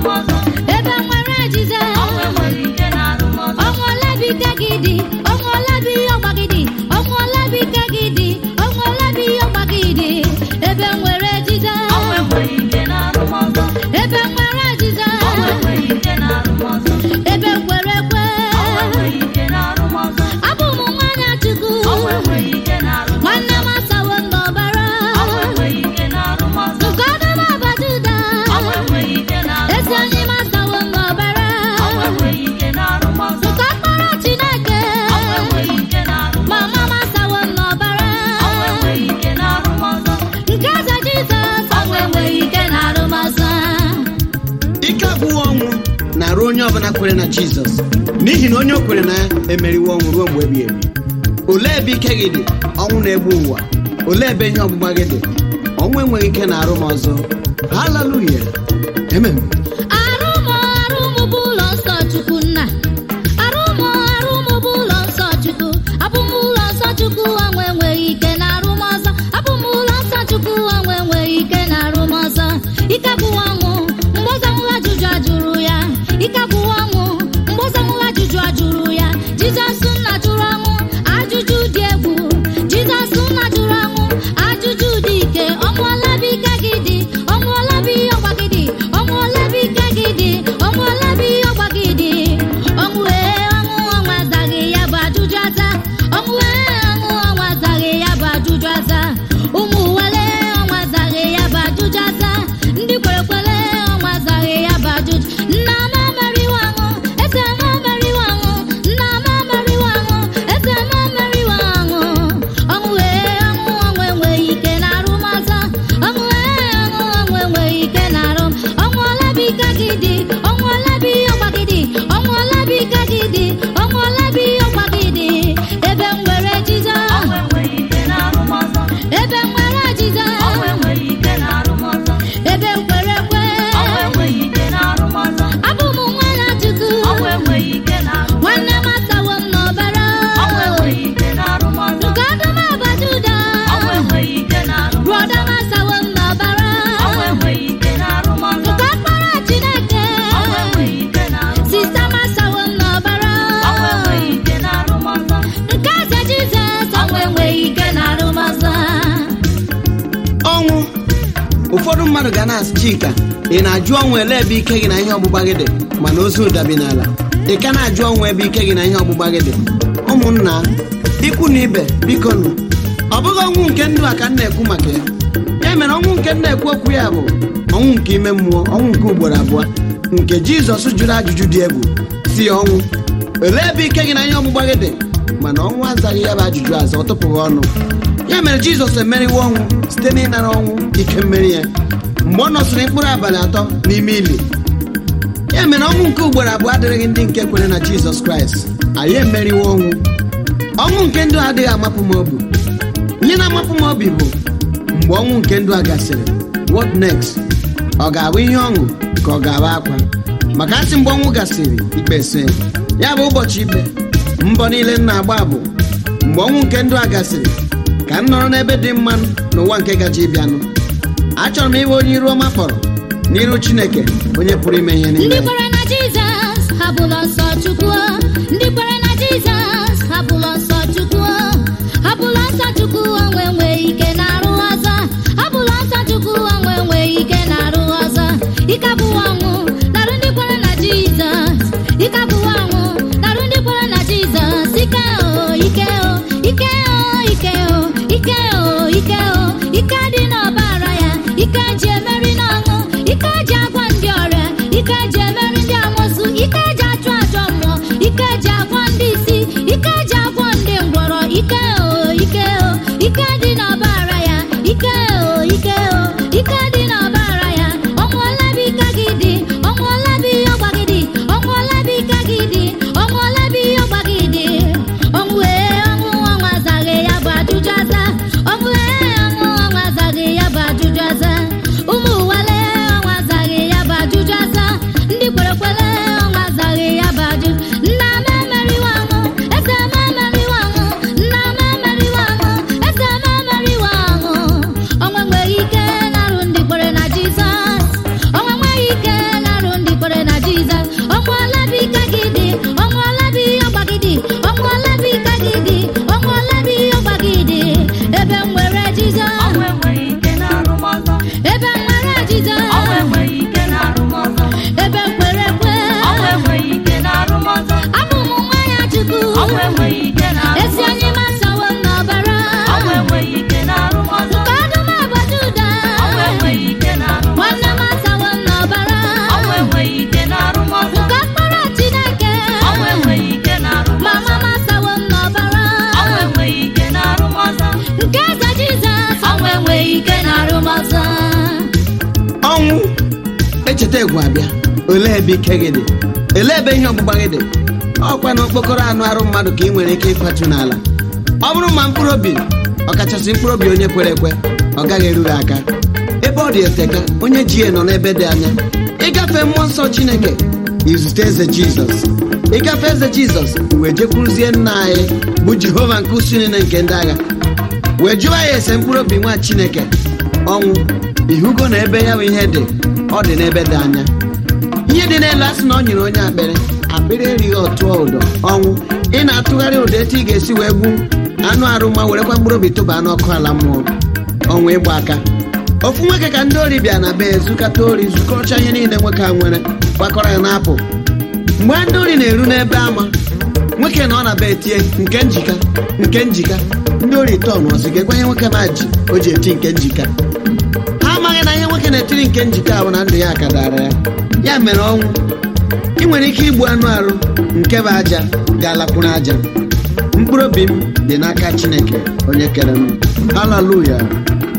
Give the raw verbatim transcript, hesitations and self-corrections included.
ebe nwere Jizọs ọnwụ olebi ike gị dị ọnwụ olebi ọgba gị dị ọnwụ olebi ike gị dị ọnwụ olebi ọgba gị dị ebe nwere Jizọs ebe nwere Jizọs ebe kwere ekwe abụ m nwanne Chukwu nwanne m asawo n'ọbara nke ọdụm abaduda ezi onye m asawo n'ọbara nke ọkpara Chineke mama m asawo n'ọbara nke eze Jizọs ọnwụ enweghị ike na arụmọzọ. Ike abụghị ọnwụ na-arụ onye ọbụla kwere na Jizọs, n'ihi na onye o kwere na ya emeriwo ọnwụ ruo mgbe ebighị ebi. Olee ebe ike gị dị, ọnwụ na-egbu ụwa? Olee ebe ihe ọgbụgba gị dị? Ọnwụ enweghị ike na arụmọzọ. Haleluya, amen. Arụmọ arụmụ bụ ụlọ nsọ Chukwu nna. Arụmọ arụmụ bụ ụlọ nsọ Chukwu. Abụm ụlọ nsọ Chukwu ọnwụ enweghị ike na arụmọzọ. Abụm ụlọ nsọ Chukwu ọnwụ enweghị ike na arụmọzọ. Ike abụghị ọnwụ mgbe ọzọmụla ajụjụ ajụrụ ya. Ike abụghị ọnwụ mgbe ọzọmụla ajụjụ ajụrụ ya. Jizọs nna jụrụ ọnwụ ajụjụ dị egwu. Jizọs nna jụrụ ọnwụ ajụjụ dị ike. Ọnwụ olebi ike gị dị ọnwụ olebi ọgba gị dị ọnwụ olebi ike gị dị ọnwụ olebi ọgba gị dị ọnwụ ee ọnwụ ọnwụ azaghị ya bụ ajụjụ aza ọnwụ ee ọnwụ ọnwụ azaghị ya bụ ajụjụ aza ụmụ wele ọnwụ azaghị ya bụ ajụjụ aza ndị kwere kwere ọnwụ azaghị ya bụ ajụjụ nna m emeriwo ọnwụ eze m emeriwo ọnwụ nna m emeriwo ọnwụ eze m emeriwo ọnwụ ọnwụ ee ọnwụ ọnwụ enweghị ike na arụmọzọ ọnwụ ee ọnwụ ọnwụ enweghị ike na arụ ọnwụ olebi ike gị dị ọnwụ olebi ọgba gị dị ọnwụ olebi ike gị dị ọnwụ olebi ọgba gị dị ebe m nwere Jizọs ebe m nwere Jizọs ebe m kwere ekwe abụ m nwanne Chukwu nwanne m asawo m n'ọbara nke ọdụm abaduda brọda m asawo m n'ọbara nke ọkpara Chineke sista m asawo m n'ọbara nke eze Jizọs ọnwụ enweghị ike na arụmọzọ. Ọnwụ, ụfọdụ mmadụ ga na-asị Chika, ị na-ajụ ọnwụ ele ebe ike gị na ihe ọgbụgba gị dị, mana ozu ụdabi n'ala. Ị ka na-ajụ ọnwụ ebe ike gị na ihe ọgbụgba gị dị. Ụmụnna, ikwu na ibe, biko nụ, ọ bụghị ọnwụ nke ndụ a ka m na-ekwu maka ya. Ya mere ọnwụ nke m na-ekwu okwu ya bụ ọnwụ nke ime mmụọ, ọnwụ nke ugboro abụọ, nke Jizọs jụrụ ajụjụ dị egwu si ya, ọnwụ olee ebe ike gị na ihe ọgbụgba gị dị? Mana ọnwụ azaghị ya bụ ajụjụ aza, ọ tụpụghị ọnụ. Ya mere Jizọs emeriwo ọnwụ site n'ịnara ọnwụ ike mmeri ya mgbe ọ nọsịrị mkpụrụ abalị atọ n'ime ili. Ya mere ọnwụ nke ugboro abụọ adịrịghị ndị nke kwere na Jizọs Kraịst. Anyị emeriwo ọnwụ. Ọnwụ nke ndụ adịghị amapụ m obi. Ihe na-amapụ m obi bụ mgbe ọnwụ nke ndụ a gasịrị, what next? Ọ ga-abụ ihe ọṅụ ka ọ ga-abụ akwa? Maka asị mgbe ọnwụ gasịrị, ikpe se ya bụ ụbọchị ikpe. Mbọ niile m na-agba bụ mgbe ọnwụ nke ndụ a gasịrị ka m nọrọ n'ebe dị mma n'ụwa nke gaji ịbịanụ. Achọrọ m ịbụ onye iru ọma kpọrọ n'iru Chineke onye pụrụ ime ihe niile. Ndị kwere na Jizọs ha bụ ụlọ nsọ Chukwu. Ndị kwere na Jizọs ha bụ ụlọ nsọ Chukwu. Ha bụ ụlọ nsọ Chukwu ọnwụ enweghị ike na arụ ọzọ. Ha bụ ụlọ nsọ Chukwu ọnwụ enweghị ike na arụ ọzọ. Ike abụghị ọnwụ narụ ndị kwere na Jizọs. Ike abụghị ọnwụ narụ ndị kwere na Jizọs. Ike o ike o ike o ike o ike o ike o ike dị n'ọbara ya. Ike ji emeri n'ọṅụ. Ike ji agwọ ndị ọrịa. Ike ji emeri ndị amụsụ. Ike ji achụ ajọ mmụọ. Ike ji agwọ ndị isi. Ike ji agwọ ndị ngwọrọ. Ike o ike o ike dị n'ọbara ya. Ike o ike o ike dị n'ọbara ya. Ọnwụ olebi ike gị dị ọnwụ olebi ọgba gị dị ọnwụ olebi ike gị dị ọnwụ olebi ọgba gị dị ọnwụ ee ọnwụ ọnwụ azaghị ya bụ ajụjụ aza ọnwụ ee ọnwụ ọnwụ azaghị ya bụ ajụjụ aza ụmụ wale ọnwụ azaghị ya bụ ajụjụ aza ndị ncheta egwu abịa, olee ebe ike gị dị? Olee ebe ihe ọgbụgba gị dị? Ọkwa na okpokoro anụ arụ mmadụ ka ị nwere ike ịkwatu n'ala. Ọ bụrụ ma mkpụrụ obi, ọkachasị mkpụrụ obi onye kwere ekwe, ọ gaghị eru gị aka. Ebe ọ dị eteka, onye ji ya nọ n'ebe dị anya. Ịgafe mmụọ nsọ Chineke, izute eze Jizọs. Ịgafe eze Jizọs, wee jekwuruzie nna anyị bụ Jehova nke usu niile nke ndị agha, wee jụọ ya ese mkpụrụ obi nwa Chineke. Ọnwụ ihugo na ebe ya bụ ihe dị, ọ dị n'ebe dị anya. Ihe dị n'elu asị na ọ nyere onye akpịrị, akpịrị erighị ọtụọ ụdọ. Ọnwụ ị na-atụgharị ụdọ etu ị ga-esi wee gbu anụ arụ ma werekwa mkpụrụ obi tụba n'ọkụ ala mmụọ. Ọnwụ ịgba aka. Ofu nwoke ka ndị ori bịa na be ezukata ori, zukọrọcha ihe niile nwoke a nwere, gbakọrọ ya n'apụ. Mgbe ndị ori na-eru n'ebe ama, nwoke na ọ na be tie nke njika nke njika. Ndị ori tọn ọsị ga-ekwenye nwoke na ji o ji eti nke njika. Ha amaghị na ihe nwoke na-etiri nke njika bụ na ndụ ya akadara ya. Ya mere ọnwụ, ị nwere ike igbu anụ arụ nke bụ aja ga-alakwuru aja. Mkpụrụ obi m dị n'aka Chineke onye kere m. Haleluya.